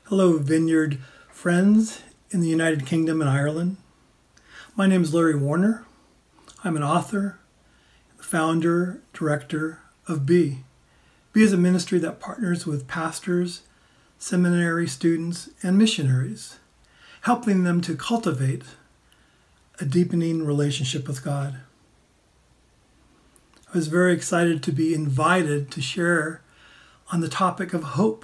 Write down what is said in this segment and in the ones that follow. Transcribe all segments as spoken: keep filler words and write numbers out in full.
Hello, Vineyard friends in the United Kingdom and Ireland. My name is Larry Warner. I'm an author, founder, director of B. B is a ministry that partners with pastors, seminary students, and missionaries, helping them to cultivate a deepening relationship with God. I was very excited to be invited to share on the topic of hope.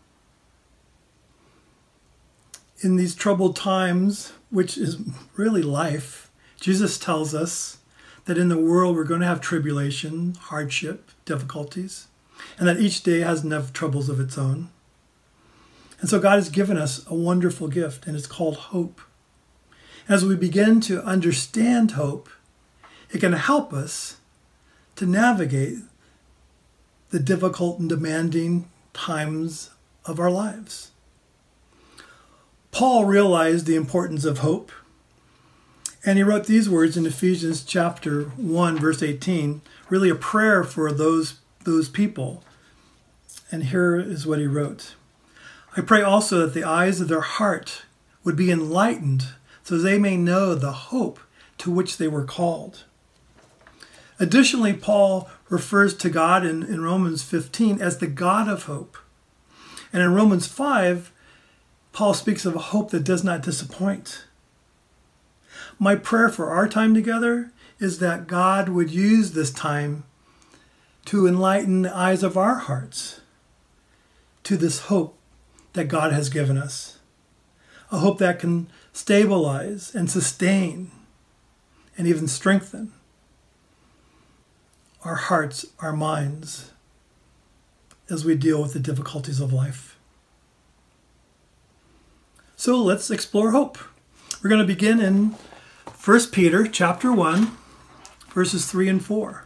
In these troubled times, which is really life, Jesus tells us that in the world we're going to have tribulation, hardship, difficulties, and that each day has enough troubles of its own. And so God has given us a wonderful gift, and it's called hope. As we begin to understand hope, it can help us to navigate the difficult and demanding times of our lives. Paul realized the importance of hope, and he wrote these words in Ephesians chapter one, verse eighteen, really a prayer for those, those people. And here is what he wrote. I pray also that the eyes of their heart would be enlightened so they may know the hope to which they were called. Additionally, Paul refers to God in, in Romans fifteen as the God of hope. And in Romans five, Paul speaks of a hope that does not disappoint. My prayer for our time together is that God would use this time to enlighten the eyes of our hearts to this hope that God has given us. A hope that can stabilize and sustain and even strengthen our hearts, our minds, as we deal with the difficulties of life. So let's explore hope. We're going to begin in First Peter chapter one, verses three and four.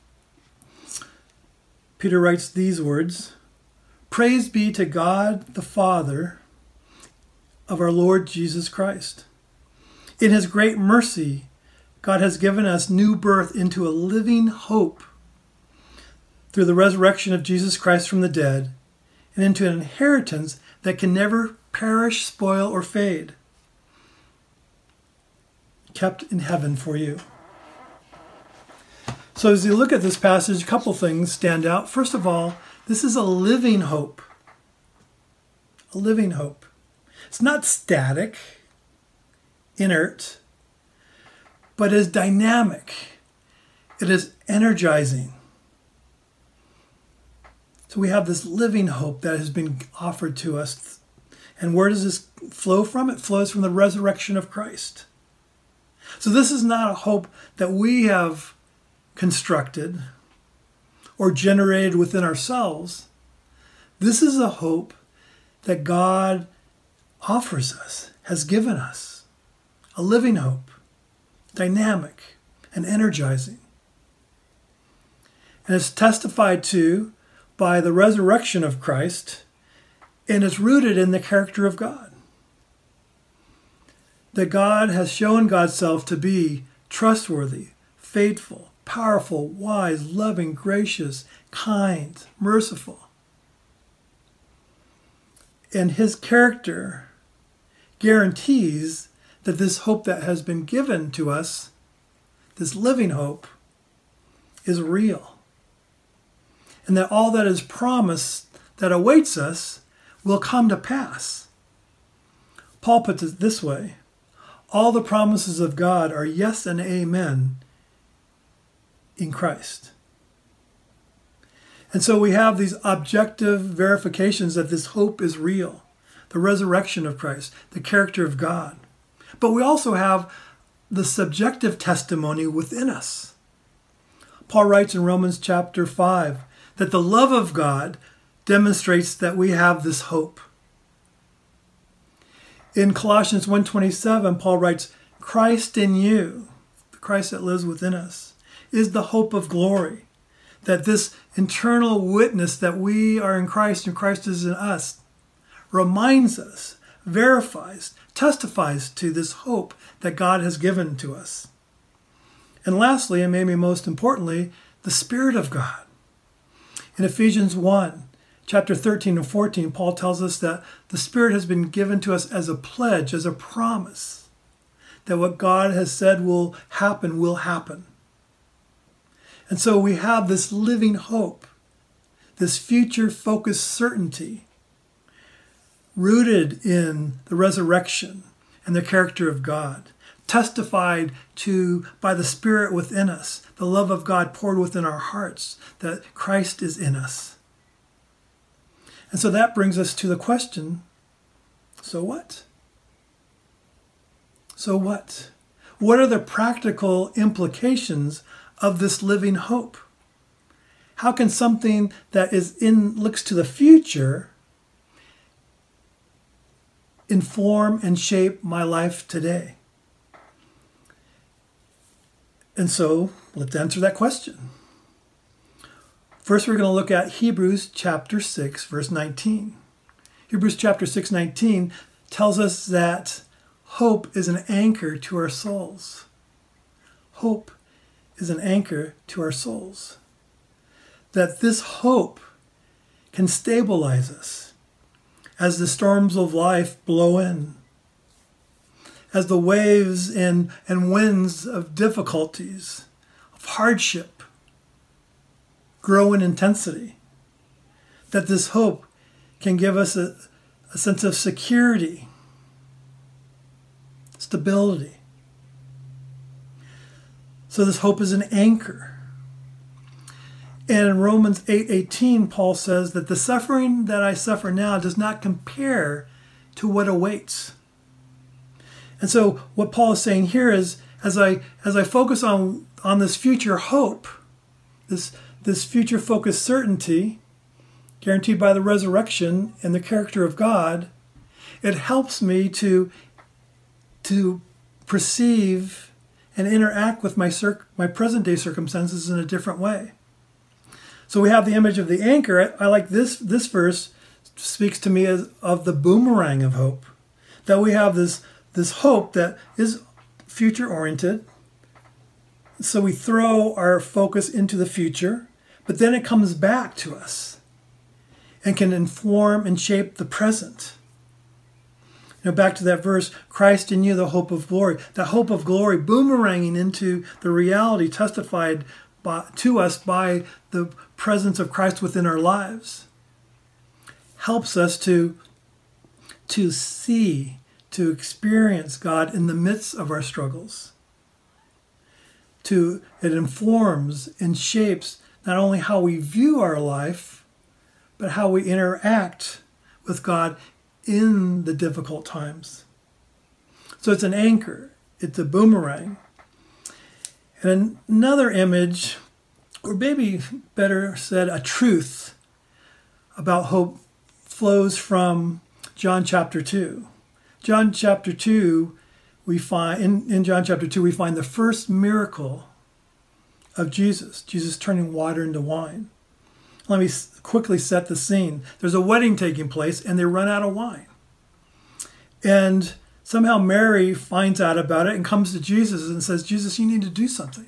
Peter writes these words, Praise be to God the Father of our Lord Jesus Christ. In his great mercy, God has given us new birth into a living hope through the resurrection of Jesus Christ from the dead and into an inheritance that can never perish, spoil, or fade, kept in heaven for you. So as you look at this passage, a couple things stand out. First of all, this is a living hope. A living hope. It's not static, inert, but is dynamic. It is energizing. So we have this living hope that has been offered to us. And where does this flow from? It flows from the resurrection of Christ. So this is not a hope that we have constructed or generated within ourselves. This is a hope that God offers us, has given us. A living hope, dynamic and energizing. And it's testified to by the resurrection of Christ, and it's rooted in the character of God. That God has shown God's self to be trustworthy, faithful, powerful, wise, loving, gracious, kind, merciful. And his character guarantees that this hope that has been given to us, this living hope, is real. And that all that is promised that awaits us will come to pass. Paul puts it this way, all the promises of God are yes and amen in Christ. And so we have these objective verifications that this hope is real, the resurrection of Christ, the character of God. But we also have the subjective testimony within us. Paul writes in Romans chapter five that the love of God demonstrates that we have this hope. In Colossians one twenty-seven, Paul writes, Christ in you, the Christ that lives within us, is the hope of glory. That this internal witness that we are in Christ and Christ is in us reminds us, verifies, testifies to this hope that God has given to us. And lastly, and maybe most importantly, the Spirit of God. In Ephesians one, chapter thirteen and fourteen, Paul tells us that the Spirit has been given to us as a pledge, as a promise, that what God has said will happen, will happen. And so we have this living hope, this future-focused certainty, rooted in the resurrection and the character of God, testified to by the Spirit within us, the love of God poured within our hearts, that Christ is in us. And so that brings us to the question, so what? So what? What are the practical implications of this living hope? How can something that is in looks to the future inform and shape my life today? And so let's answer that question. First, we're going to look at Hebrews chapter six, verse nineteen. Hebrews chapter six, nineteen tells us that hope is an anchor to our souls. Hope is an anchor to our souls. That this hope can stabilize us as the storms of life blow in, as the waves and, and winds of difficulties, of hardship, grow in intensity. That this hope can give us a, a sense of security, stability. So this hope is an anchor. And in Romans eight eighteen, Paul says that the suffering that I suffer now does not compare to what awaits. And so what Paul is saying here is, as I as I focus on, on this future hope, this, this future focused certainty, guaranteed by the resurrection and the character of God, it helps me to, to perceive and interact with my circ- my present day circumstances in a different way. So we have the image of the anchor. I, I like this, this verse speaks to me as of the boomerang of hope. That we have this, this hope that is future oriented. So we throw our focus into the future, but then it comes back to us and can inform and shape the present. You know, back to that verse, Christ in you, the hope of glory. That hope of glory boomeranging into the reality testified by, to us by the presence of Christ within our lives helps us to, to see, to experience God in the midst of our struggles. To, it informs and shapes not only how we view our life, but how we interact with God in the difficult times. So it's an anchor, it's a boomerang. And another image, or maybe better said, a truth about hope flows from John chapter two. John chapter two, we find, in, in John chapter two, we find the first miracle of Jesus, Jesus turning water into wine. Let me quickly set the scene. There's a wedding taking place and they run out of wine. And somehow Mary finds out about it and comes to Jesus and says, Jesus, you need to do something.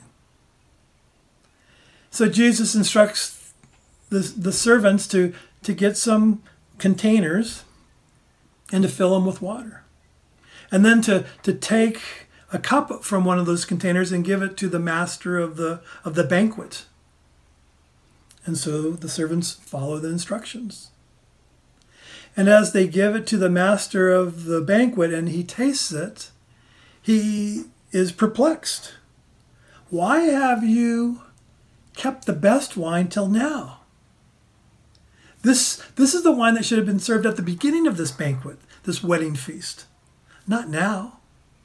So Jesus instructs the, the servants to, to get some containers and to fill them with water. And then to, to take a cup from one of those containers and give it to the master of the, of the banquet. And so the servants follow the instructions. And as they give it to the master of the banquet and he tastes it, he is perplexed. Why have you kept the best wine till now? This, this is the wine that should have been served at the beginning of this banquet, this wedding feast, not now.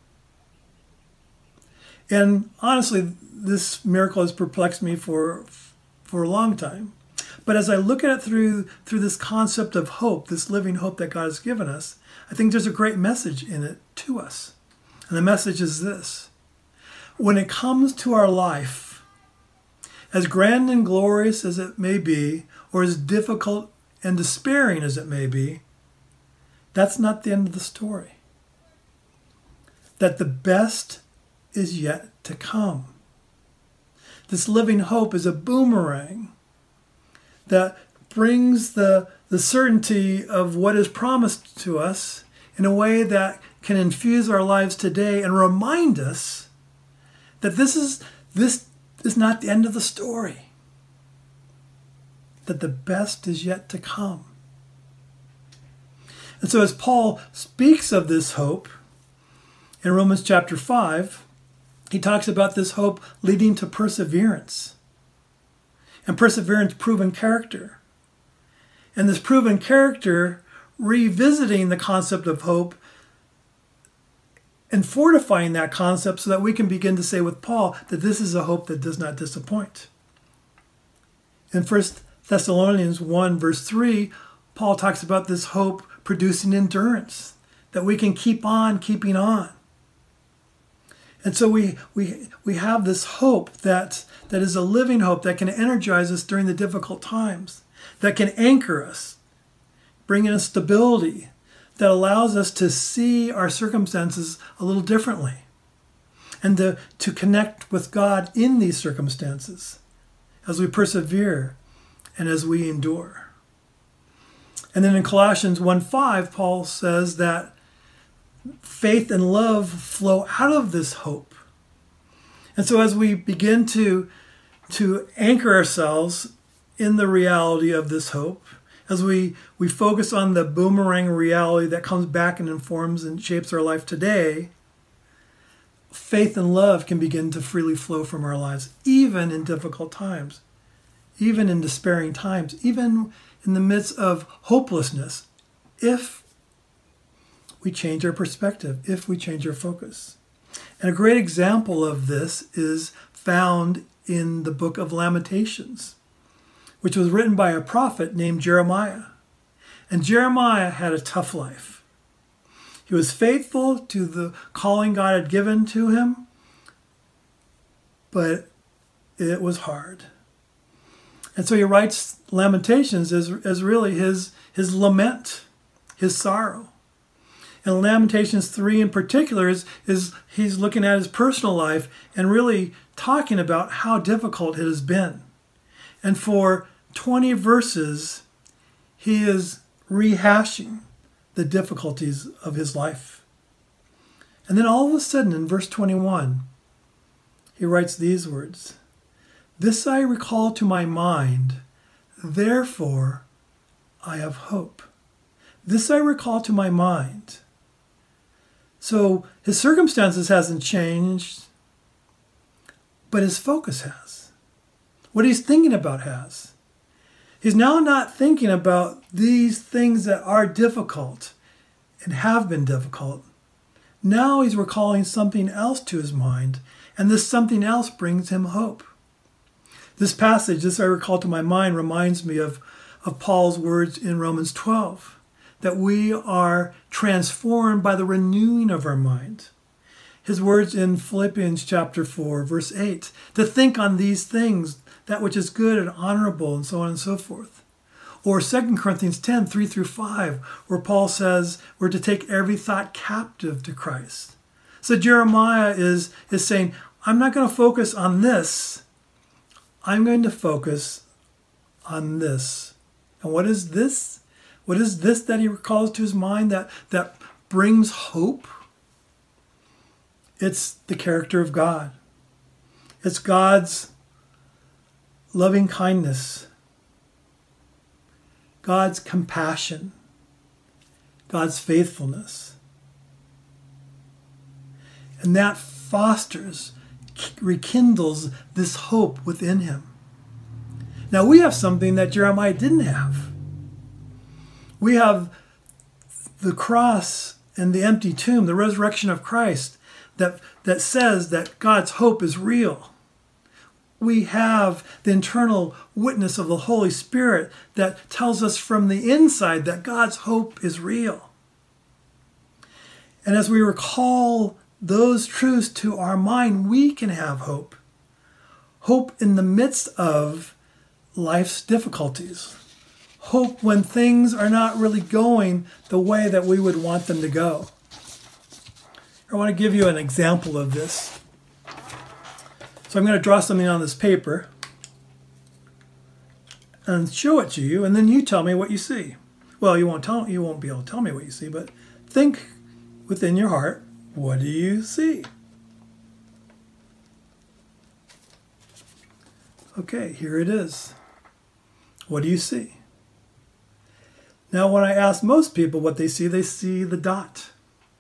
And honestly, this miracle has perplexed me for for a long time. But as I look at it through through this concept of hope, this living hope that God has given us, I think there's a great message in it to us. And the message is this: when it comes to our life, as grand and glorious as it may be, or as difficult and despairing as it may be, that's not the end of the story. That the best is yet to come. This living hope is a boomerang that brings the, the certainty of what is promised to us in a way that can infuse our lives today and remind us that this is, this is not the end of the story, that the best is yet to come. And so as Paul speaks of this hope in Romans chapter five, he talks about this hope leading to perseverance. And perseverance, proven character. And this proven character revisiting the concept of hope and fortifying that concept so that we can begin to say with Paul that this is a hope that does not disappoint. In First Thessalonians one, verse three, Paul talks about this hope producing endurance, that we can keep on keeping on. And so we we we have this hope that, that is a living hope that can energize us during the difficult times, that can anchor us, bringing us stability, that allows us to see our circumstances a little differently and to, to connect with God in these circumstances as we persevere and as we endure. And then in Colossians one five, Paul says that faith and love flow out of this hope. And so as we begin to, to anchor ourselves in the reality of this hope, as we, we focus on the boomerang reality that comes back and informs and shapes our life today, faith and love can begin to freely flow from our lives, even in difficult times, even in despairing times, even in the midst of hopelessness, if we change our perspective, if we change our focus. And a great example of this is found in the book of Lamentations, which was written by a prophet named Jeremiah. And Jeremiah had a tough life. He was faithful to the calling God had given to him, but it was hard. And so he writes Lamentations as, as really his, his lament, his sorrow. And Lamentations three in particular is, is he's looking at his personal life and really talking about how difficult it has been. And for twenty verses, he is rehashing the difficulties of his life. And then all of a sudden in verse twenty-one, he writes these words, "This I recall to my mind, therefore I have hope." This I recall to my mind. So his circumstances hasn't changed, but his focus has. What he's thinking about has. He's now not thinking about these things that are difficult and have been difficult. Now he's recalling something else to his mind, and this something else brings him hope. This passage, this I recall to my mind, reminds me of, of Paul's words in Romans twelve, that we are transformed by the renewing of our mind. His words in Philippians chapter four, verse eight, to think on these things, that which is good and honorable, and so on and so forth. Or Second Corinthians ten, three through five, where Paul says we're to take every thought captive to Christ. So Jeremiah is, is saying, I'm not going to focus on this. I'm going to focus on this. And what is this? What is this that he recalls to his mind that, that brings hope? It's the character of God. It's God's loving kindness, God's compassion, God's faithfulness. And that fosters, rekindles this hope within him. Now we have something that Jeremiah didn't have. We have the cross and the empty tomb, the resurrection of Christ, that, that says that God's hope is real. We have the internal witness of the Holy Spirit that tells us from the inside that God's hope is real. And as we recall those truths to our mind, we can have hope. Hope in the midst of life's difficulties. Hope when things are not really going the way that we would want them to go. I want to give you an example of this. So I'm going to draw something on this paper. and show it to you, and then you tell me what you see. Well, you won't tell you won't be able to tell me what you see, but think within your heart, what do you see? Okay, here it is. What do you see? Now, when I ask most people what they see, they see the dot.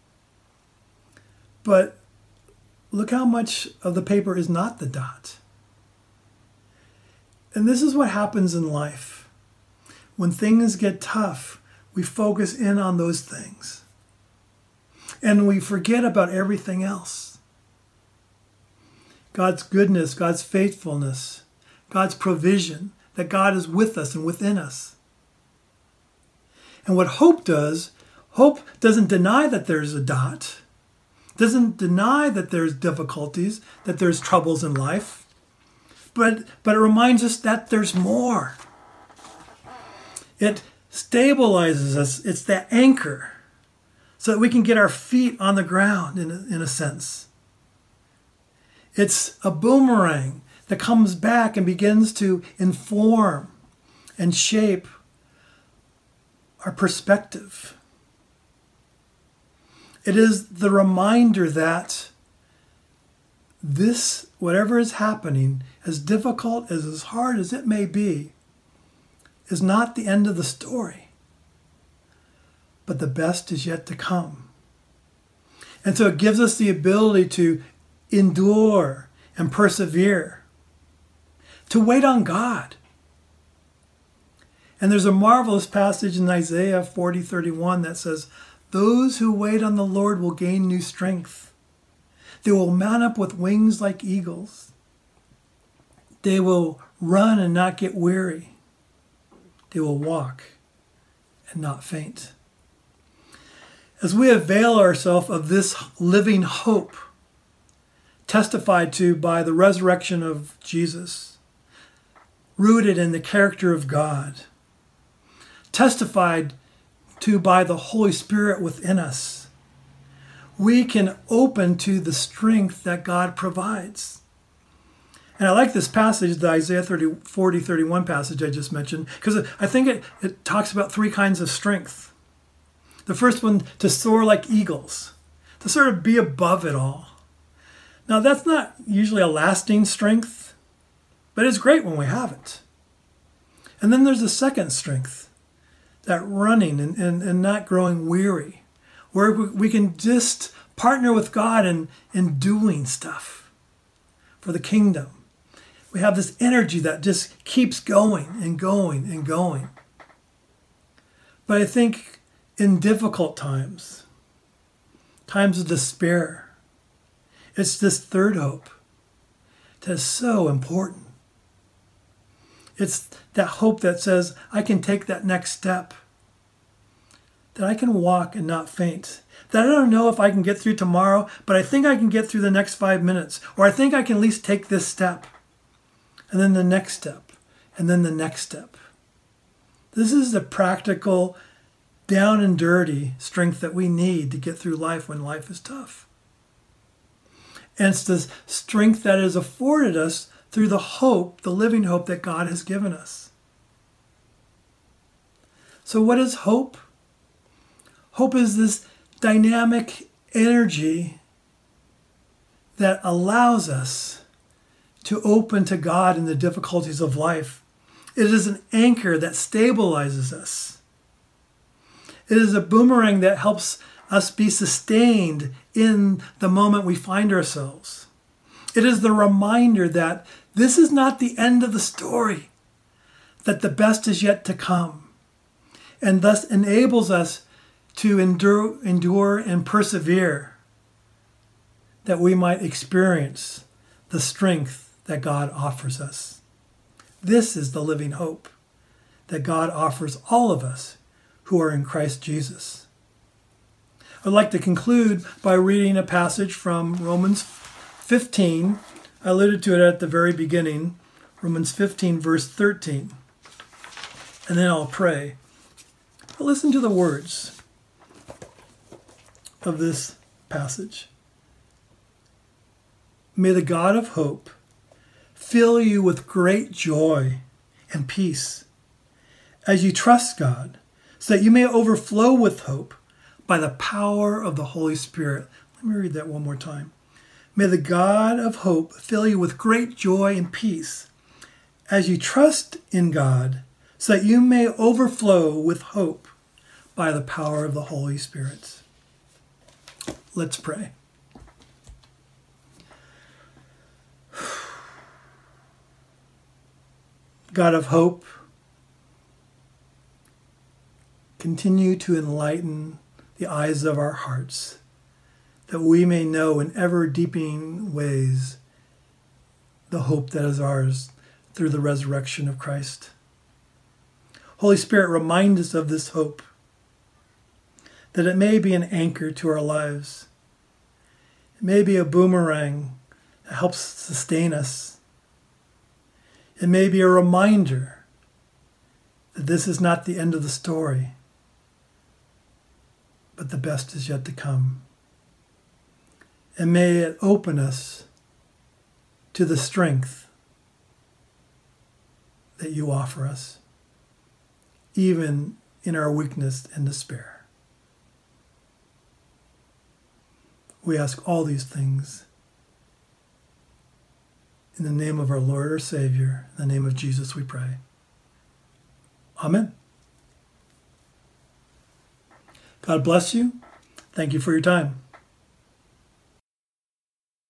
But look how much of the paper is not the dot. And this is what happens in life. When things get tough, we focus in on those things. And we forget about everything else. God's goodness, God's faithfulness, God's provision, that God is with us and within us. And what hope does, hope doesn't deny that there's a dot, doesn't deny that there's difficulties, that there's troubles in life, but, but it reminds us that there's more. It stabilizes us. It's that anchor so that we can get our feet on the ground in a, in a sense. It's a boomerang that comes back and begins to inform and shape our perspective. It is the reminder that this, whatever is happening, as difficult, as as hard as it may be, is not the end of the story, but the best is yet to come. And so it gives us the ability to endure and persevere, to wait on God. And there's a marvelous passage in Isaiah forty thirty-one that says, "Those who wait on the Lord will gain new strength. They will mount up with wings like eagles. They will run and not get weary. They will walk and not faint." As we avail ourselves of this living hope, testified to by the resurrection of Jesus, rooted in the character of God, testified to by the Holy Spirit within us, we can open to the strength that God provides. And I like this passage, the Isaiah forty thirty-one passage I just mentioned, because I think it, it talks about three kinds of strength. The first one, to soar like eagles, to sort of be above it all. Now, that's not usually a lasting strength, but it's great when we have it. And then there's a second strength, that running and, and, and not growing weary, where we can just partner with God in, in doing stuff for the kingdom. We have this energy that just keeps going and going and going. But I think in difficult times, times of despair, it's this third hope that is so important. It's that hope that says, I can take that next step, that I can walk and not faint, that I don't know if I can get through tomorrow, but I think I can get through the next five minutes, or I think I can at least take this step, and then the next step, and then the next step. This is the practical, down and dirty strength that we need to get through life when life is tough. And it's the strength that is afforded us through the hope, the living hope that God has given us. So what is hope? Hope is this dynamic energy that allows us to open to God in the difficulties of life. It is an anchor that stabilizes us. It is a boomerang that helps us be sustained in the moment we find ourselves. It is the reminder that this is not the end of the story, that the best is yet to come, and thus enables us to endure, endure and persevere, that we might experience the strength that God offers us. This is the living hope that God offers all of us who are in Christ Jesus. I'd like to conclude by reading a passage from Romans fifteen. I alluded to it at the very beginning, Romans fifteen, verse thirteen. And then I'll pray. But listen to the words of this passage. May the God of hope fill you with great joy and peace as you trust God, so that you may overflow with hope by the power of the Holy Spirit. Let me read that one more time. May the God of hope fill you with great joy and peace as you trust in God, so that you may overflow with hope by the power of the Holy Spirit. Let's pray. God of hope, continue to enlighten the eyes of our hearts, that we may know in ever deepening ways the hope that is ours through the resurrection of Christ. Holy Spirit, remind us of this hope, that it may be an anchor to our lives. It may be a boomerang that helps sustain us. It may be a reminder that this is not the end of the story, but the best is yet to come. And may it open us to the strength that you offer us, even in our weakness and despair. We ask all these things in the name of our Lord, our Savior, in the name of Jesus we pray. Amen. God bless you. Thank you for your time.